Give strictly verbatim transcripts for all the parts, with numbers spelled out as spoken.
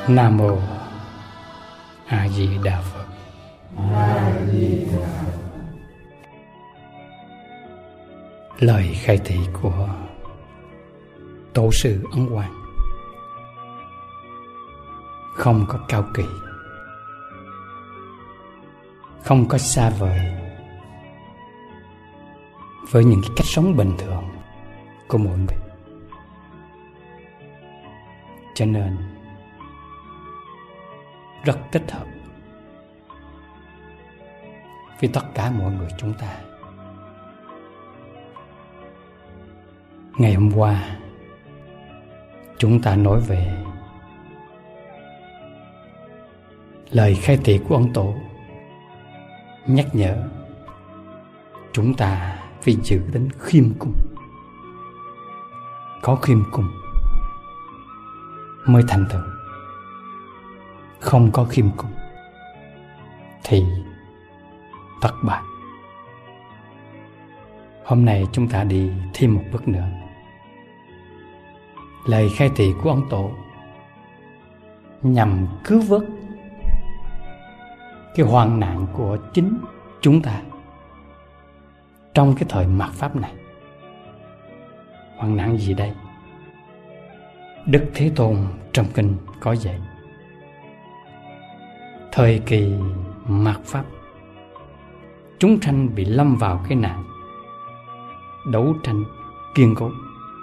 Nam mô A Di Đà Phật. A Di Đà Phật. Lời khai thị của Tổ sư Ấn Quang không có cao kỳ, không có xa vời với những cái cách sống bình thường của mỗi người. Cho nên rất thích hợp với tất cả mọi người chúng ta. Ngày hôm qua chúng ta nói về lời khai thị của Ấn Tổ, nhắc nhở chúng ta phải giữ đến khiêm cung. Có khiêm cung mới thành tựu, không có khiêm cung thì thất bại. Hôm nay chúng ta đi thêm một bước nữa. Lời khai thị của Ấn Tổ nhằm cứu vớt cái hoạn nạn của chính chúng ta trong cái thời mạt Pháp này. Hoạn nạn gì đây? Đức Thế Tôn trong kinh có dạy: thời kỳ mạt Pháp, chúng sanh bị lâm vào cái nạn đấu tranh kiên cố.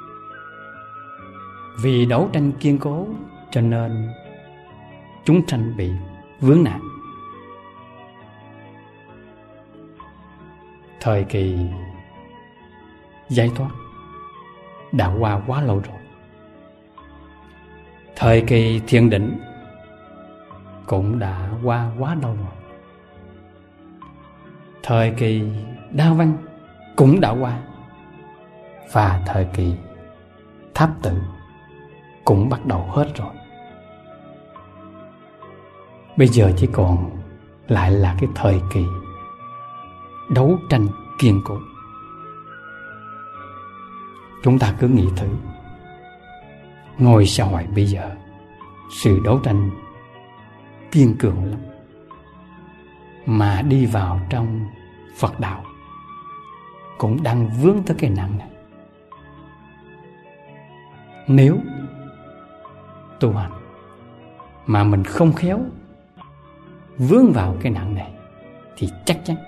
Vì đấu tranh kiên cố cho nên chúng sanh bị vướng nạn. Thời kỳ giải thoát đã qua quá lâu rồi. Thời kỳ thiền định cũng đã qua quá lâu rồi. Thời kỳ đa văn cũng đã qua. Và thời kỳ tháp tự cũng bắt đầu hết rồi. Bây giờ chỉ còn lại là cái thời kỳ đấu tranh kiên cố. Chúng ta cứ nghĩ thử, ngôi xã hội bây giờ sự đấu tranh kiên cường lắm, mà đi vào trong Phật đạo cũng đang vướng tới cái nạn này. Nếu tu hành mà mình không khéo vướng vào cái nạn này thì chắc chắn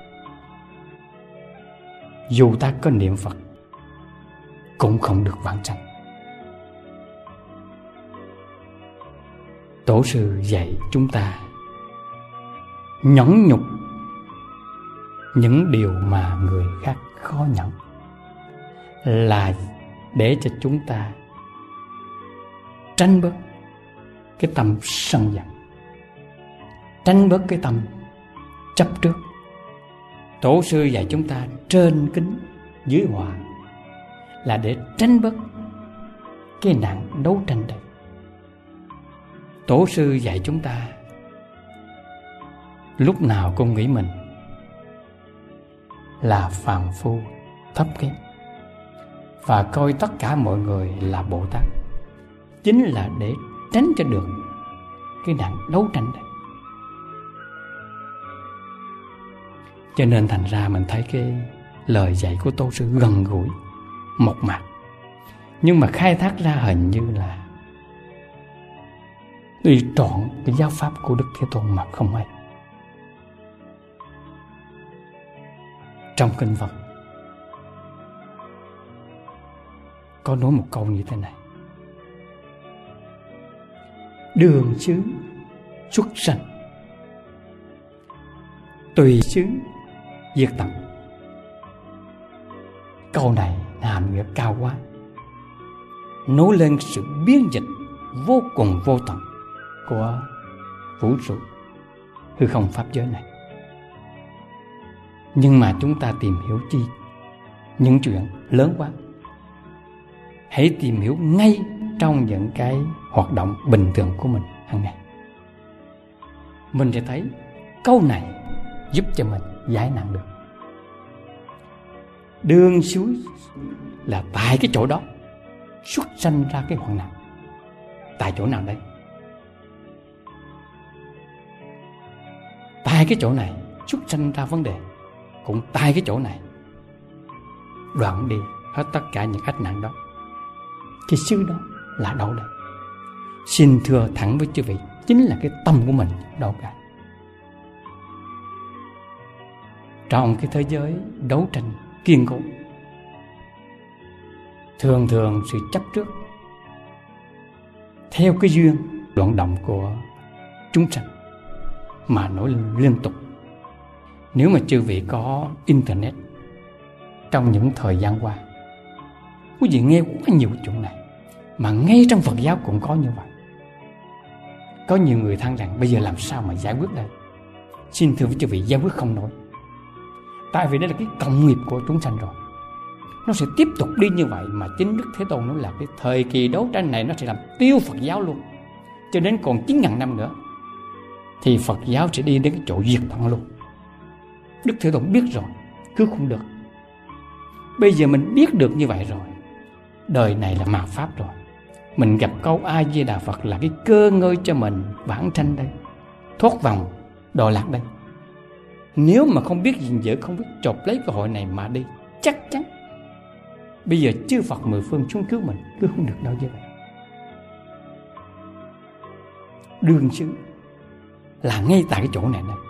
dù ta có niệm Phật cũng không được vãng sanh. Tổ sư dạy chúng ta nhẫn nhục những điều mà người khác khó nhẫn, là để cho chúng ta tránh bớt cái tâm sân giận, tránh bớt cái tâm chấp trước. Tổ sư dạy chúng ta trên kính dưới hòa, là để tránh bớt cái nạn đấu tranh đấy. Tổ sư dạy chúng ta lúc nào cũng nghĩ mình là phàm phu thấp kém, và coi tất cả mọi người là Bồ Tát, chính là để tránh cho được cái nạn đấu tranh đấy. Cho nên thành ra mình thấy cái lời dạy của Tổ sư gần gũi, mộc mạc, nhưng mà khai thác ra hình như là đi trọn cái giáo pháp của Đức Thế Tôn mà không hay. Trong kinh Phật có nói một câu như thế này: đường xứ xuất sanh, tùy xứ diệt tận. Câu này hàm nghĩa cao quá, nói lên sự biến dịch vô cùng vô tận của vũ trụ hư không pháp giới này. Nhưng mà chúng ta tìm hiểu chi những chuyện lớn quá, hãy tìm hiểu ngay trong những cái hoạt động bình thường của mình hàng ngày. Mình sẽ thấy câu này giúp cho mình giải nạn được. Đường suối là tại cái chỗ đó xuất sanh ra cái hoạn nạn. Tại chỗ nào đấy? tại cái chỗ này xuất sanh ra vấn đề, cũng tại cái chỗ này đoạn đi hết tất cả những ách nạn đó. Cái xứ đó là đâu đây? Xin thưa thẳng với chư vị, chính là cái tâm của mình đâu cả. Trong cái thế giới đấu tranh kiên cố, thường thường sự chấp trước theo cái duyên loạn động của chúng sanh mà nổi lên liên tục. Nếu mà chư vị có internet trong những thời gian qua, quý vị nghe quá nhiều chuyện này, mà ngay trong Phật giáo cũng có như vậy. Có nhiều người than rằng bây giờ làm sao mà giải quyết đây? Xin thưa với chư vị, giải quyết không nổi. Tại vì đây là cái cộng nghiệp của chúng sanh rồi, nó sẽ tiếp tục đi như vậy. Mà chính Đức Thế Tôn nói là cái thời kỳ đấu tranh này nó sẽ làm tiêu Phật giáo luôn. Cho đến còn chín ngàn năm nữa thì Phật giáo sẽ đi đến cái chỗ diệt tận luôn. Đức Thế Tôn biết rồi, cứ không được. Bây giờ mình biết được như vậy rồi, đời này là mạt pháp rồi. Mình gặp câu A Di Đà Phật là cái cơ ngơi cho mình vãng sanh đây, thoát vòng đọa lạc đây. Nếu mà không biết gìn giữ, không biết chộp lấy cơ hội này mà đi, chắc chắn bây giờ chư Phật mười phương xuống cứu mình, cứ không được đâu như vậy. Đương xứ là ngay tại cái chỗ này đây.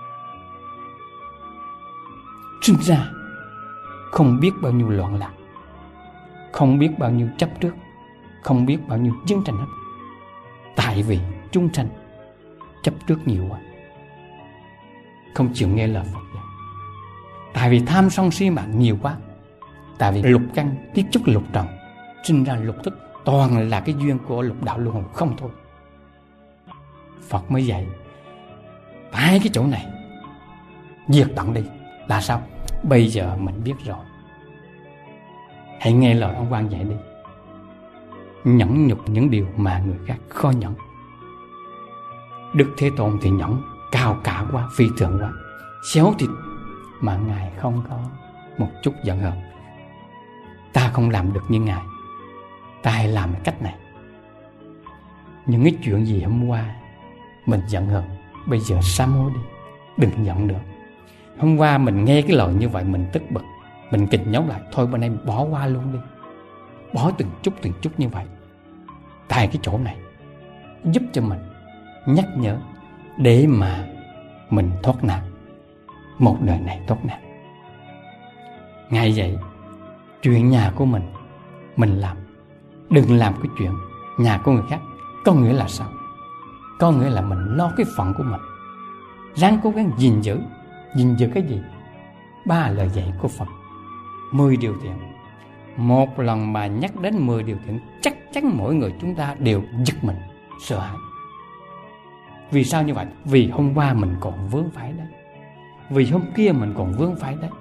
Sinh ra không biết bao nhiêu loạn lạc, không biết bao nhiêu chấp trước, không biết bao nhiêu chiến tranh hết. Tại vì chúng sanh chấp trước nhiều quá, không chịu nghe lời Phật dạy. Tại vì tham sân si mạng nhiều quá. Tại vì lục căn tiết chúc lục trần, sinh ra lục thức, toàn là cái duyên của lục đạo luân hồi không thôi. Phật mới dạy tại cái chỗ này diệt tận đi. Là sao? Bây giờ mình biết rồi, hãy nghe lời ông Quan dạy đi. Nhẫn nhục những điều mà người khác khó nhẫn. Đức Thế Tôn thì nhẫn cao cả quá, phi thường quá, xéo thịt, mà Ngài không có một chút giận hờn. Ta không làm được như Ngài, ta hãy làm cách này. Những cái chuyện gì hôm qua mình giận hờn, bây giờ sám hối đi, đừng giận nữa. Hôm qua mình nghe cái lời như vậy mình tức bực, mình kịch nhấu lại, thôi bên đây bỏ qua luôn đi. Bỏ từng chút từng chút như vậy. Tại cái chỗ này giúp cho mình nhắc nhở để mà mình thoát nạn, một đời này thoát nạn. Ngài vậy, chuyện nhà của mình mình làm, đừng làm cái chuyện nhà của người khác. Có nghĩa là sao? Có nghĩa là mình lo cái phận của mình, ráng cố gắng gìn giữ. Gìn giữ cái gì? Ba lời dạy của Phật, mười điều thiện. Một lần mà nhắc đến mười điều thiện, chắc chắn mỗi người chúng ta đều giật mình, sợ hãi. Vì sao như vậy? Vì hôm qua mình còn vướng phải đấy, vì hôm kia mình còn vướng phải đấy.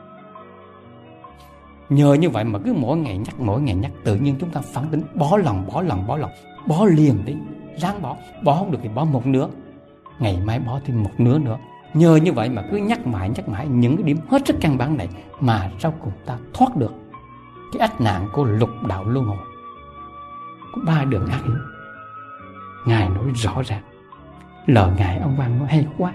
Nhờ như vậy mà cứ mỗi ngày nhắc, mỗi ngày nhắc, tự nhiên chúng ta phản tính, bỏ lòng, bỏ lòng, bỏ lòng, bỏ liền đi, ráng bỏ. Bỏ không được thì bỏ một nửa, ngày mai bỏ thêm một nửa nữa. Nhờ như vậy mà cứ nhắc mãi, nhắc mãi những cái điểm hết sức căn bản này, mà sau cùng ta thoát được cái ách nạn của lục đạo luân hồi, có ba đường ác hiểm. Ngài nói rõ ràng, lời Ngài ông Văn nói hay quá.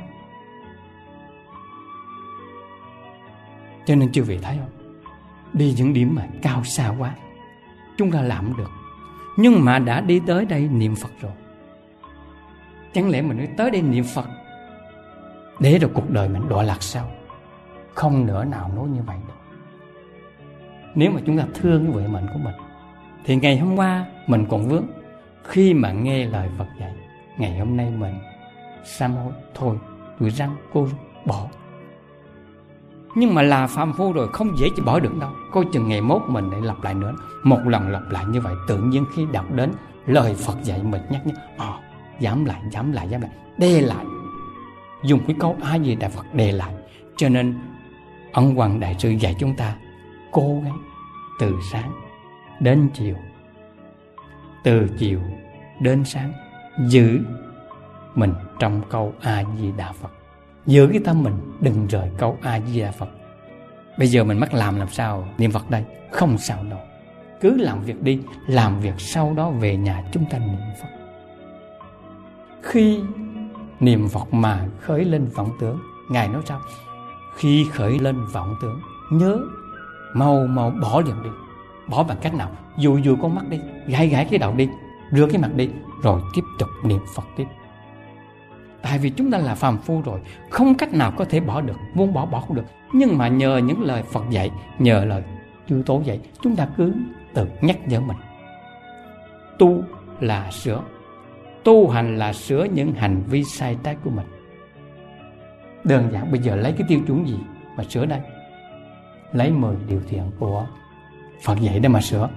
Cho nên chư vị thấy không, đi những điểm mà cao xa quá chúng ta làm được. Nhưng mà đã đi tới đây niệm Phật rồi, chẳng lẽ mình nói tới đây niệm Phật để rồi cuộc đời mình đọa lạc sao? Không nỡ nào nói như vậy được. Nếu mà chúng ta thương cái vận mệnh của mình thì ngày hôm qua mình còn vướng, khi mà nghe lời Phật dạy, ngày hôm nay mình sám hối, thôi tôi răng cô bỏ. Nhưng mà là phàm phu rồi, không dễ chỉ bỏ được đâu. Coi chừng ngày mốt mình lại lặp lại nữa. Một lần lặp lại như vậy, tự nhiên khi đọc đến lời Phật dạy mình nhắc nhớ, Ồ, à, dám lại, dám lại, dám lại, đê lại. Dùng cái câu A Di Đà Phật đè lại. Cho nên Ấn Quang Đại Sư dạy chúng ta cố gắng từ sáng đến chiều, từ chiều đến sáng, giữ mình trong câu A Di Đà Phật. Giữ cái tâm mình đừng rời câu A Di Đà Phật. Bây giờ mình mắc làm làm sao niệm Phật đây? Không sao đâu, cứ làm việc đi, làm việc sau đó về nhà chúng ta niệm Phật. Khi niệm Phật mà khởi lên vọng tưởng. Ngài nói sao? Khi khởi lên vọng tưởng, nhớ mau mau bỏ liền đi. Bỏ bằng cách nào? Dụi dụi con mắt đi, gãi gãi cái đầu đi, rửa cái mặt đi, rồi tiếp tục niệm Phật tiếp. Tại vì chúng ta là phàm phu rồi, không cách nào có thể bỏ được, muốn bỏ bỏ không được. Nhưng mà nhờ những lời Phật dạy, nhờ lời chư Tổ dạy, chúng ta cứ tự nhắc nhở mình. Tu là sửa, tu hành là sửa những hành vi sai trái của mình. Đơn giản bây giờ lấy cái tiêu chuẩn gì mà sửa đây? Lấy mười điều thiện của Phật dạy để mà sửa.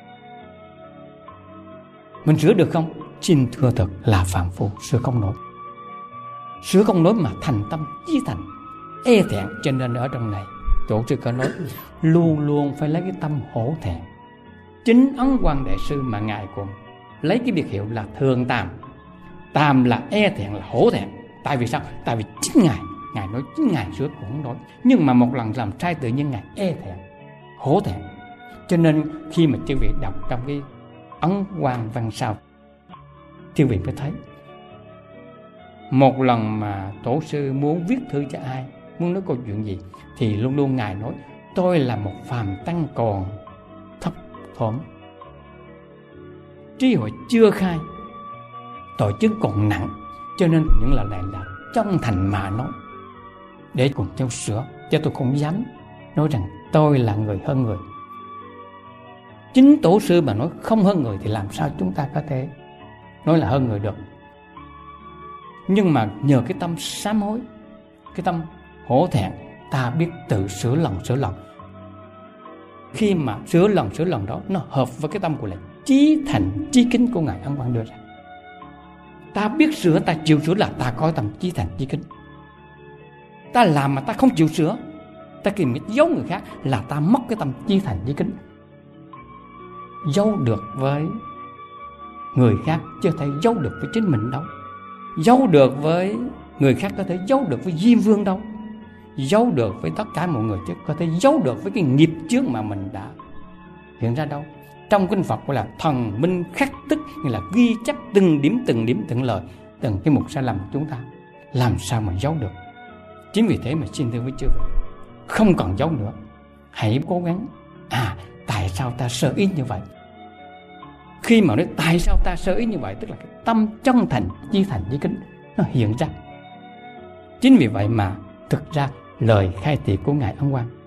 Mình sửa được không? Xin thưa thật là phàm phu, sửa không nổi. Sửa không nổi mà thành tâm chí thành, e thẹn. Cho nên ở trong này Tổ sư có nói luôn luôn phải lấy cái tâm hổ thẹn. Chính Ấn Quang Đại Sư mà Ngài còn lấy cái biệt hiệu là thường tàm. Tàm là e thẹn, là hổ thẹn. Tại vì sao? Tại vì chính Ngài, Ngài nói chính Ngài sửa cũng không nói. Nhưng mà một lần làm sai tự nhiên Ngài e thẹn, hổ thẹn. Cho nên khi mà chư vị đọc trong cái Ấn Quang Văn Sao, chư vị mới thấy một lần mà Tổ sư muốn viết thư cho ai, muốn nói câu chuyện gì, thì luôn luôn Ngài nói tôi là một phàm tăng còn thấp thỏm, trí huệ chưa khai, tội chứng còn nặng. Cho nên những lời này là chân thành mà nói để cùng nhau sửa, chứ tôi không dám nói rằng tôi là người hơn người. Chính Tổ sư mà nói không hơn người thì làm sao chúng ta có thể nói là hơn người được. Nhưng mà nhờ cái tâm sám hối, cái tâm hổ thẹn, ta biết tự sửa lòng sửa lòng. Khi mà sửa lòng sửa lòng đó, nó hợp với cái tâm của là chí thành chí kính của Ngài Ấn Quang đưa ra. Ta biết sửa, ta chịu sửa là ta có tâm chí thành chí kính. Ta làm mà ta không chịu sửa, ta kìm cái giấu người khác, là ta mất cái tâm chí thành chí kính. Giấu được với người khác chưa thể giấu được với chính mình đâu. Giấu được với người khác có thể giấu được với Diêm Vương đâu. Giấu được với tất cả mọi người chứ có thể giấu được với cái nghiệp chướng mà mình đã hiện ra đâu. Trong kinh Phật gọi là thần minh khắc tích, nghĩa là ghi chép từng điểm từng điểm từng lời, từng cái mục sai lầm của chúng ta, làm sao mà giấu được. Chính vì thế mà xin thưa với chư vị, không còn giấu nữa, hãy cố gắng. À, tại sao ta sơ ý như vậy? Khi mà nói tại sao ta sơ ý như vậy, tức là cái tâm chân thành chí thành chí kính nó hiện ra. Chính vì vậy mà thực ra lời khai thị của Ngài Ấn Quang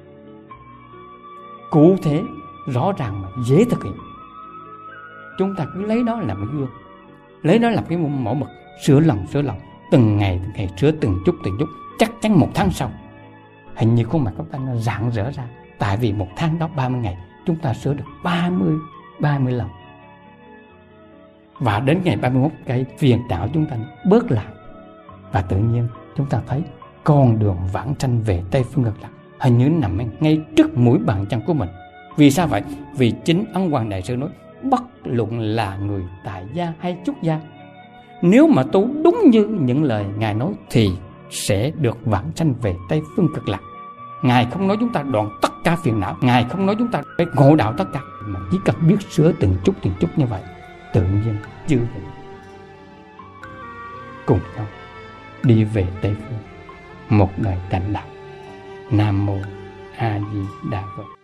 cụ thể, rõ ràng mà dễ thực hiện. Chúng ta cứ lấy đó làm gương, lấy đó làm cái mẫu mực, sửa lòng sửa lòng, từng ngày từng ngày sửa từng chút từng chút. Chắc chắn một tháng sau hình như khuôn mặt chúng ta nó rạng rỡ ra. Tại vì một tháng đó ba mươi ngày, chúng ta sửa được ba mươi, ba mươi lần. Và đến ngày ba mươi mốt, cái phiền não chúng ta bớt lại. Và tự nhiên chúng ta thấy con đường vãng sanh về Tây Phương Cực Lạc hình như nằm ngay trước mũi bàn chân của mình. Vì sao vậy? Vì chính Ấn Quang Đại Sư nói bất luận là người tại gia hay xuất gia, nếu mà tu đúng như những lời Ngài nói thì sẽ được vãng sanh về Tây Phương Cực Lạc. Ngài không nói chúng ta đoạn tất cả phiền não, Ngài không nói chúng ta phải ngộ đạo tất cả, mà chỉ cần biết sửa từng chút từng chút như vậy, tự nhiên chư vị cùng nhau đi về Tây Phương, một đời thành đạo. Nam mô A Di Đà Phật.